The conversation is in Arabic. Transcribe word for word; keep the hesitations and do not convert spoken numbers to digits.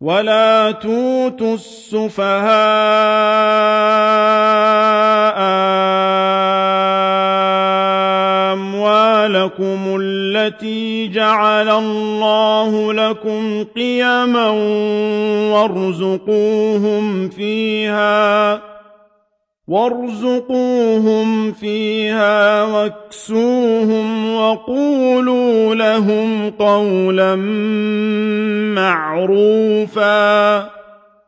ولا تؤتوا السفهاء أموالكم التي جعل الله لكم قيما وارزقوهم فيها وارزقوهم فيها واكسوهم وقولوا لهم قولا معروفا